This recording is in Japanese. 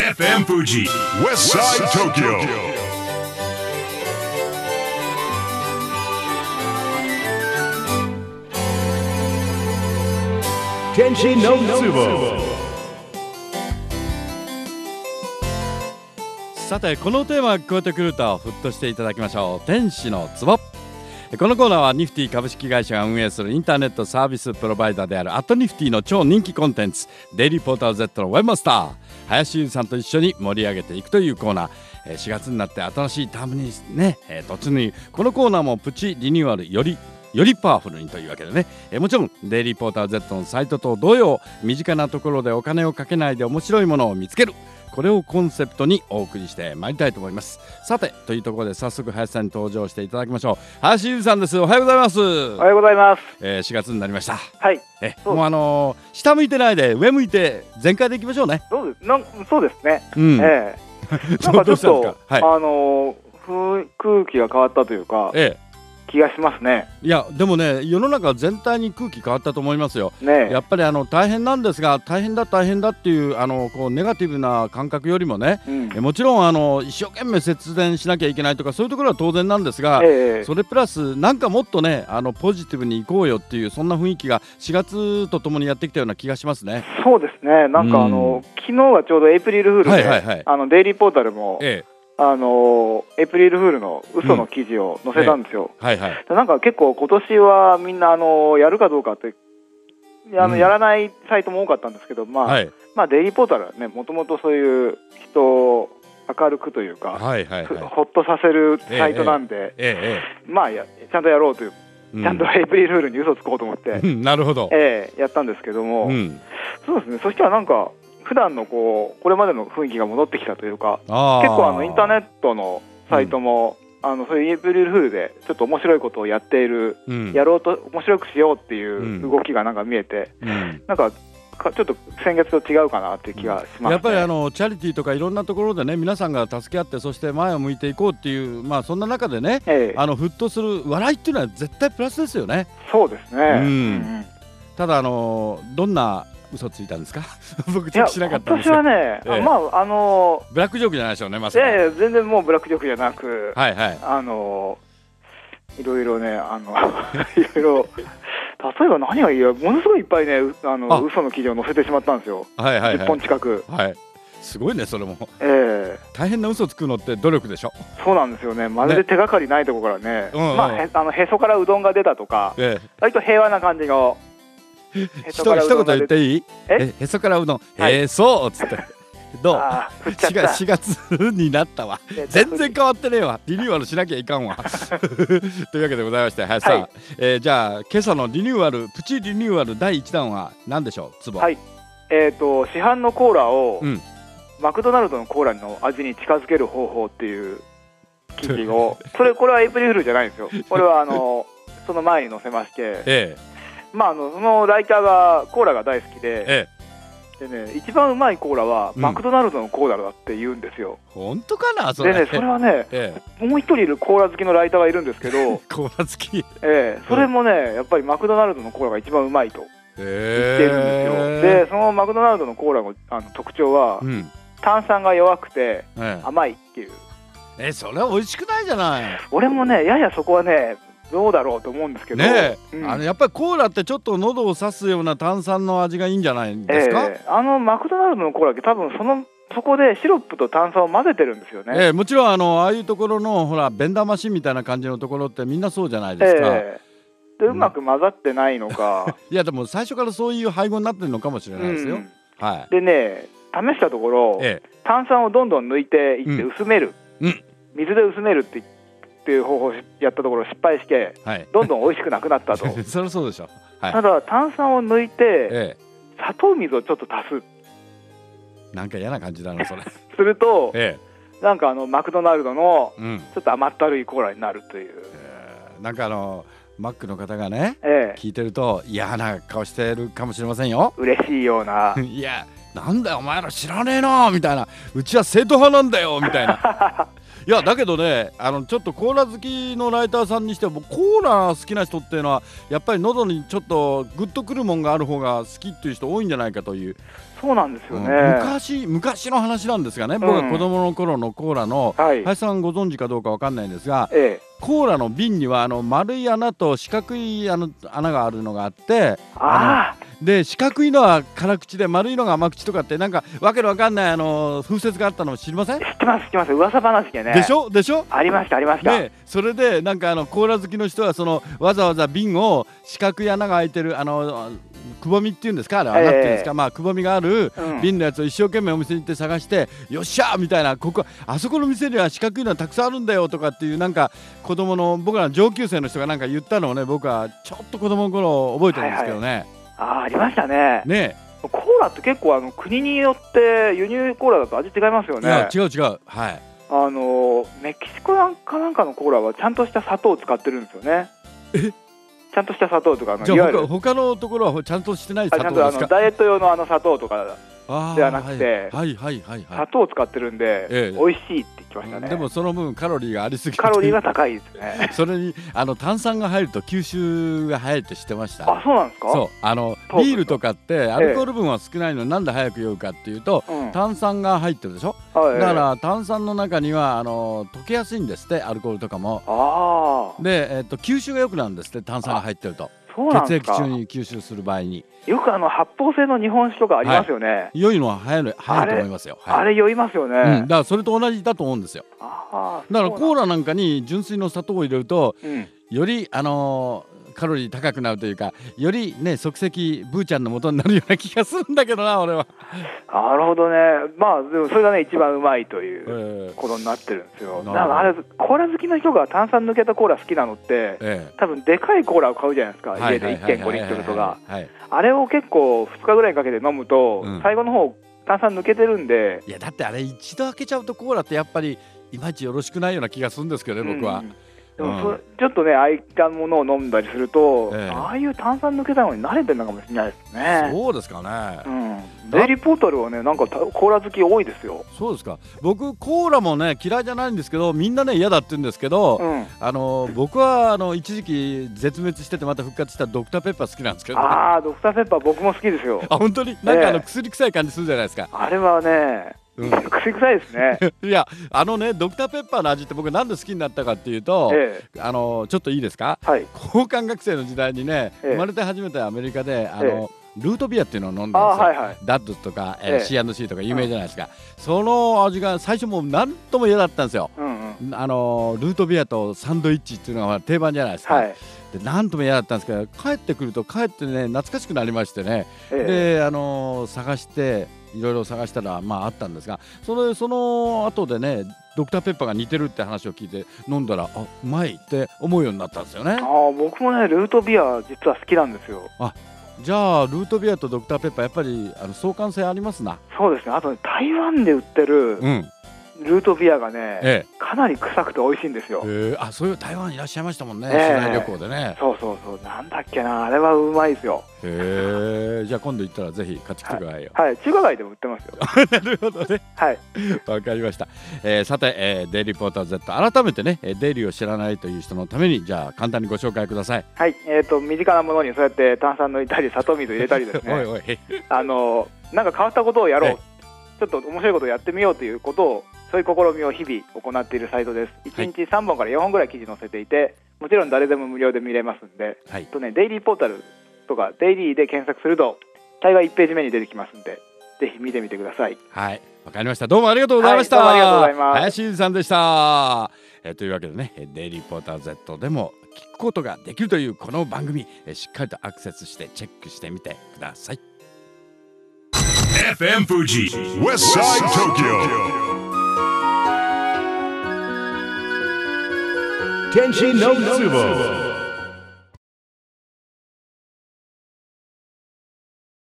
FM Fuji West Side Tokyo Kenshi no Tsubo。 さてこのテーマが聞こえてくるとふっとしていただきましょう。天使の壺。このコーナーはニフティ株式会社が運営するインターネットサービスプロバイダーであるアットニフティの超人気コンテンツデイリーポータル Z のウェブマスター林優さんと一緒に盛り上げていくというコーナー。4月になって新しいタームにね、突入。このコーナーもプチリニューアルよりパワフルにというわけでね、もちろんデイリーポータル Z のサイトと同様身近なところでお金をかけないで面白いものを見つける、これをコンセプトにお送りしてまいりたいと思います。さてというところで早速林さんに登場していただきましょう。林優さんです。おはようございます。 おはようございます。 4月になりました。 はい。 もう下向いてないで上向いて全開でいきましょうね。 そうですね。なんかちょっと、空気が変わったというか、気がしますね。 いやでもね、世の中全体に空気変わったと思いますよ。やっぱり大変なんですが、大変だっていうこうネガティブな感覚よりもね、もちろん一生懸命節電しなきゃいけないとかそういうところは当然なんですが、それプラスなんかもっとねポジティブにいこうよっていうそんな雰囲気が4月とともにやってきたような気がしますね。 そうですね。なんか昨日はちょうどエイプリルフールで、デイリーポータルも、エイプリルフールの嘘の記事を載せたんですよ。なんか結構今年はみんなやるかどうかってやらないサイトも多かったんですけど、まあデイリーポータルはね、もともとそういう人を明るくというか、ほっとさせるサイトなんで、まあちゃんとやろうという、ちゃんとエイプリルフールに嘘つこうと思って、 なるほど、 やったんですけども、そうですね。そしたらなんか普段のこれまでの雰囲気が戻ってきたというか、結構インターネットのサイトも、そういうエイプリルフールでちょっと面白いことをやっている、やろうと面白くしようっていう動きがなんか見えて、なんかちょっと先月と違うかなっていう気がしますね。 やっぱりチャリティーとかいろんなところでね、皆さんが助け合ってそして前を向いていこうっていう、そんな中でね、ふっとする笑いっていうのは絶対プラスですよね。 そうですね。 ただどんな嘘ついたんですか？僕ちょっとしなかったんですけど。 私はね、ブラックジョークじゃないでしょうね、まさか。 全然もうブラックジョークじゃなく、いろいろね、いろいろ例えば何がいいよ、ものすごいいっぱいね、嘘の記事を載せてしまったんですよ。10本近く。 すごいね、それも。大変な嘘つくのって努力でしょ。 そうなんですよね。まるで手がかりないところからね、へそからうどんが出たとか、割と平和な感じの。 一言言っていい？へそからうどん、そうっつって。どう？4月になったわ。全然変わってねえわ。リニューアルしなきゃいかんわ。というわけでございまして、林さん、じゃあ今朝のリニューアル、プチリニューアル第1弾は何でしょう？つぼ。 市販のコーラを、マクドナルドのコーラの味に近づける方法っていう記事を、これはエイプリルフールじゃないんですよ。これはその前に載せまして。そのライターがコーラが大好きで、でね、一番うまいコーラはマクドナルドのコーラだって言うんですよ。 本当かなそれ。 でね、それはね、もう一人いるコーラ好きのライターがいるんですけど、 コーラ好き、 それもね、やっぱりマクドナルドのコーラが一番うまいと言ってるんですよ。で、そのマクドナルドのコーラの特徴は、炭酸が弱くて甘いっていう。 それは美味しくないじゃない。 俺もね、ややそこはね、どうだろうと思うんですけど、やっぱりコーラってちょっと喉を刺すような炭酸の味がいいんじゃないですか？ マクドナルドのコーラって多分そこでシロップと炭酸を混ぜてるんですよね。 もちろんああいうところのほらベンダーマシンみたいな感じのところってみんなそうじゃないですか。 でうまく混ざってないのか、 いやでも最初からそういう配合になってるのかもしれないですよ。 でね、試したところ、炭酸をどんどん抜いていって薄める、水で薄めるっていう方法をやったところ失敗して、どんどん美味しくなくなったと。 そりゃそうでしょ。 ただ炭酸を抜いて、砂糖水をちょっと足す。 なんか嫌な感じだなそれ。 すると、なんかマクドナルドのちょっと甘ったるいコーラになるという。 なんかマックの方がね、聞いてると嫌な顔してるかもしれませんよ。 嬉しいような。 いや、なんだよお前ら知らねえなみたいな、うちは正統派なんだよみたいな。 いやだけどねちょっとコーラ好きのライターさんにしてはコーラ好きな人っていうのはやっぱり喉にちょっとグッとくるもんがある方が好きっていう人多いんじゃないかという。 そうなんですよね、 昔の話なんですがね、僕が子供の頃のコーラの、林さんご存知かどうかわかんないんですが、コーラの瓶には丸い穴と四角い穴があるのがあって、で四角いのは辛口で丸いのが甘口とかってなんかわけのわかんない風説があったの知りません？ 知ってます噂話でね。 でしょありましたでそれでなんかコーラ好きの人はわざわざ瓶を四角い穴が開いてるくぼみっていうんですか、あれは何ていうんですか、くぼみがある瓶のやつを一生懸命お店に行って探して、よっしゃーみたいな、あそこの店には四角いのはたくさんあるんだよとかっていう、なんか子供の僕らの上級生の人がなんか言ったのをね、僕はちょっと子供の頃覚えてるんですけどね。 ありましたね。コーラって結構国によって輸入コーラだと味違いますよね。 いや違う、はい。 メキシコなんかのコーラはちゃんとした砂糖を使ってるんですよね。ちゃんとした砂糖とかじゃあ他のところはちゃんとしてない砂糖ですか？ ダイエット用の砂糖とかではなくて、砂糖を使ってるんで美味しいって言ってましたね。 でもその分カロリーがありすぎて、 カロリーが高いですね。 それに炭酸が入ると吸収が早いって知ってました？ そうなんですか？ そうビールとかってアルコール分は少ないのになんで早く酔うかっていうと、炭酸が入ってるでしょ。だから炭酸の中には溶けやすいんですって、アルコールとかも。で吸収が良くなるんですって、炭酸が入ってると。血液中に吸収する場合によく発泡性の日本酒とかありますよね。 良いのは早いと思いますよ。 あれ酔いますよね。 だからそれと同じだと思うんですよ。だからコーラなんかに純粋の砂糖を入れると、よりカロリー高くなるというか、よりね即席ブーちゃんの元になるような気がするんだけどな、俺は。 なるほどね。でもそれがね一番うまいということになってるんですよ。だからあれコーラ好きの人が炭酸抜けたコーラ好きなのって、多分でかいコーラを買うじゃないですか、家で 1.5 リットルとか。あれを結構2日ぐらいかけて飲むと、最後の方炭酸抜けてるんで。 いやだってあれ一度開けちゃうとコーラってやっぱりいまいちよろしくないような気がするんですけどね、僕は。 でもちょっとね、ああいったものを飲んだりすると、ああいう炭酸抜けたのに慣れてるのかもしれないですね。 そうですかね。 デイリーポータルはね、なんかコーラ好き多いですよ。 そうですか。僕コーラもね嫌いじゃないんですけど、みんなね嫌だって言うんですけど、僕は一時期絶滅しててまた復活したドクターペッパー好きなんですけど、ね。 ドクターペッパー僕も好きですよ。 本当になんか薬臭い感じするじゃないですか。 あれはね薬臭いですね。 いやドクターペッパーの味って僕なんで好きになったかっていうと、ちょっといいですか？交換学生の時代にね、生まれて初めてアメリカでルートビアっていうのを飲んだんですよ。ダッドとか C&C とか有名じゃないですか。その味が最初もう何とも嫌だったんですよ。ルートビアとサンドイッチっていうのが定番じゃないですか。で何とも嫌だったんですけど、帰ってくると帰ってね懐かしくなりましてね。で探していろいろ探したらあったんですが、その後でねドクターペッパーが似てるって話を聞いて飲んだらうまいって思うようになったんですよね。 僕もねルートビア実は好きなんですよ。 じゃあルートビアとドクターペッパーやっぱり相関性ありますな。 そうですね。あと台湾で売ってる、ルートビアがね、かなり臭くて美味しいんですよ。 そういう台湾いらっしゃいましたもんね、取材旅行でね。 そうなんだっけな、あれはうまいですよ。 じゃあ今度行ったらぜひ買ってきてくださいよ。 中華街でも売ってますよ。 なるほどね。わかりました。さて、デイリーポーター Z 改めてねデイリーを知らないという人のためにじゃあ簡単にご紹介ください。 身近なものにそうやって炭酸抜いたり砂糖水入れたりですねなんか変わったことをやろう、ちょっと面白いことをやってみようということを、そういう試みを日々行っているサイトです。1日3本から4本ぐらい記事載せていて、もちろん誰でも無料で見れますんで、デイリーポータルとかデイリーで検索すると大概1ページ目に出てきますんで、ぜひ見てみてください。 わかりました。どうもありがとうございました。 どうもありがとうございます。 林さんでした。というわけでね、デイリーポーター Z でも聞くことができるというこの番組、しっかりとアクセスしてチェックしてみてください。 FM Fuji Westside Tokyo Tenshi no Tsubo